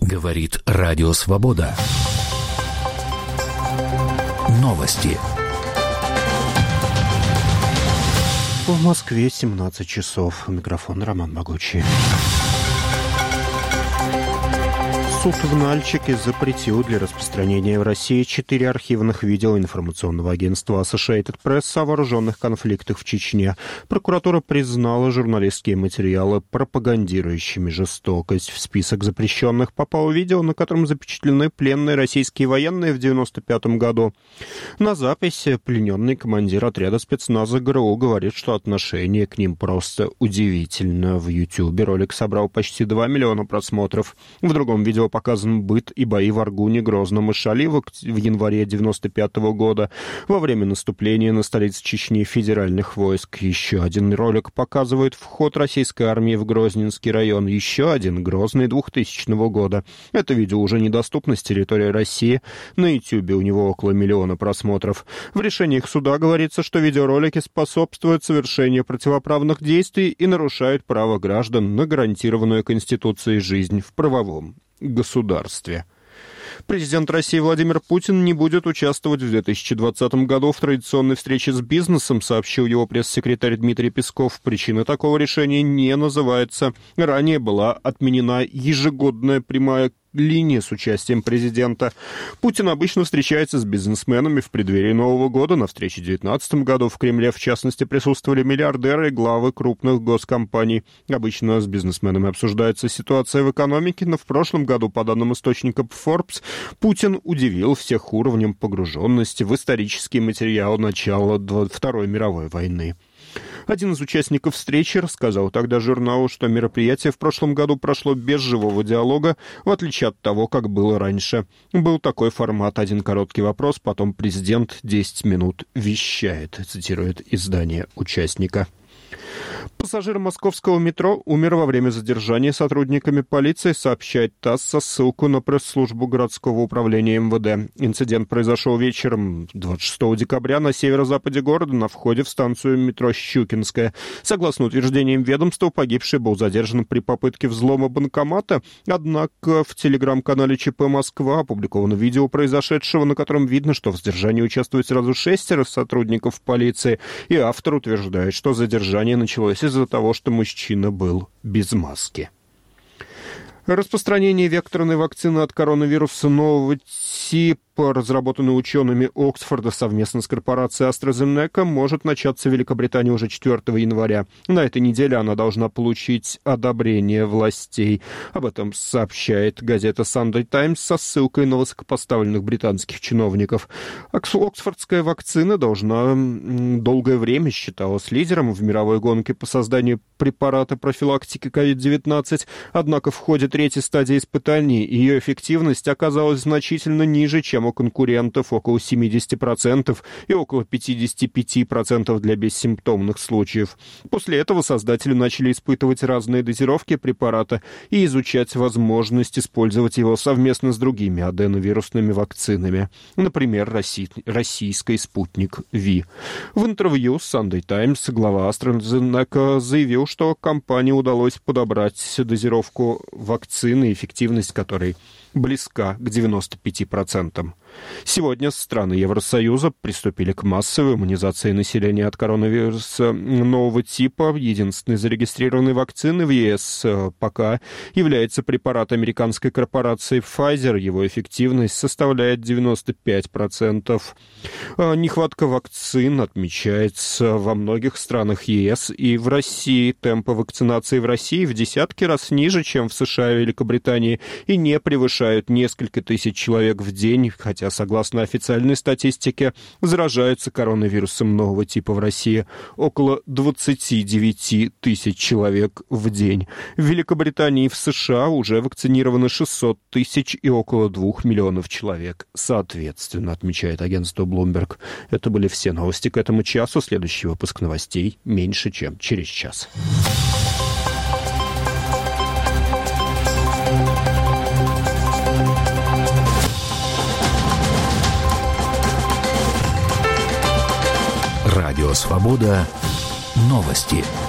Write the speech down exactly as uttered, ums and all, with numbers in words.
Говорит Радио Свобода. Новости. В Москве семнадцать часов. Микрофон Роман Могучий. Суд в Нальчике запретил для распространения в России четыре архивных видео информационного агентства Associated Press о вооруженных конфликтах в Чечне. Прокуратура признала журналистские материалы пропагандирующими жестокость. В список запрещенных попало видео, на котором запечатлены пленные российские военные в девяносто пятом году. На записи плененный командир отряда спецназа ГРУ говорит, что отношение к ним просто удивительно. В Ютьюбе ролик собрал почти два миллиона просмотров. В другом видео показан быт и бои в Аргуне, Грозном и Шали в январе девяносто пятого года во время наступления на столицу Чечни федеральных войск. Еще один ролик показывает вход российской армии в Грозненский район. Еще один — Грозный двухтысячного года. Это видео уже недоступно с территории России. На Ютьюбе у него около миллиона просмотров. В решениях суда говорится, что видеоролики способствуют совершению противоправных действий и нарушают право граждан на гарантированную Конституцией жизнь в правовом государстве. Президент России Владимир Путин не будет участвовать в две тысячи двадцатом году в традиционной встрече с бизнесом, сообщил его пресс-секретарь Дмитрий Песков. Причина такого решения не называется. Ранее была отменена ежегодная прямая линия с участием президента. Путин обычно встречается с бизнесменами в преддверии Нового года. На встрече в две тысячи девятнадцатом году в Кремле, в частности, присутствовали миллиардеры и главы крупных госкомпаний. Обычно с бизнесменами обсуждается ситуация в экономике, но в прошлом году, по данным источника Forbes, Путин удивил всех уровнем погруженности в исторический материал начала Второй мировой войны. Один из участников встречи рассказал тогда журналу, что мероприятие в прошлом году прошло без живого диалога, в отличие от того, как было раньше. Был такой формат: один короткий вопрос, потом президент десять минут вещает, цитирует издание участника. Пассажир московского метро умер во время задержания сотрудниками полиции, сообщает ТАСС со ссылкой на пресс-службу городского управления эм вэ дэ. Инцидент произошел вечером двадцать шестого декабря на северо-западе города на входе в станцию метро Щукинская. Согласно утверждениям ведомства, погибший был задержан при попытке взлома банкомата, однако в телеграм-канале ЧП Москва опубликовано видео произошедшего, на котором видно, что в задержании участвует сразу шестеро сотрудников полиции, и автор утверждает, что задержание началось из-за того, что мужчина был без маски. Распространение векторной вакцины от коронавируса нового типа, разработанной учеными Оксфорда совместно с корпорацией AstraZeneca, может начаться в Великобритании уже четвёртого января. На этой неделе она должна получить одобрение властей. Об этом сообщает газета Sunday Times со ссылкой на высокопоставленных британских чиновников. Оксфордская вакцина должна долгое время считалась лидером в мировой гонке по созданию препарата профилактики ковид девятнадцать, однако в ходе третьей стадии испытаний ее эффективность оказалась значительно ниже, чем у конкурентов, около семьдесят процентов, и около пятьдесят пять процентов для бессимптомных случаев. После этого создатели начали испытывать разные дозировки препарата и изучать возможность использовать его совместно с другими аденовирусными вакцинами, например, россий, российской «Спутник Ви». В интервью с Sunday Times глава AstraZeneca заявил, что компании удалось подобрать дозировку вакцины, эффективность которой близка к девяноста пяти процентам. Сегодня страны Евросоюза приступили к массовой иммунизации населения от коронавируса нового типа. Единственной зарегистрированной вакциной в е эс пока является препарат американской корпорации Pfizer. Его эффективность составляет девяносто пять процентов. Нехватка вакцин отмечается во многих странах е эс и в России. Темпы вакцинации в России в десятки раз ниже, чем в США и Великобритании, и не превышают несколько тысяч человек в день, хотя, согласно официальной статистике, заражаются коронавирусом нового типа в России около двадцать девять тысяч человек в день. В Великобритании и в США уже вакцинировано шестьсот тысяч и около двух миллионов человек, соответственно, отмечает агентство Bloomberg. Это были все новости к этому часу. Следующий выпуск новостей меньше, чем через час. Радио Свобода. Новости.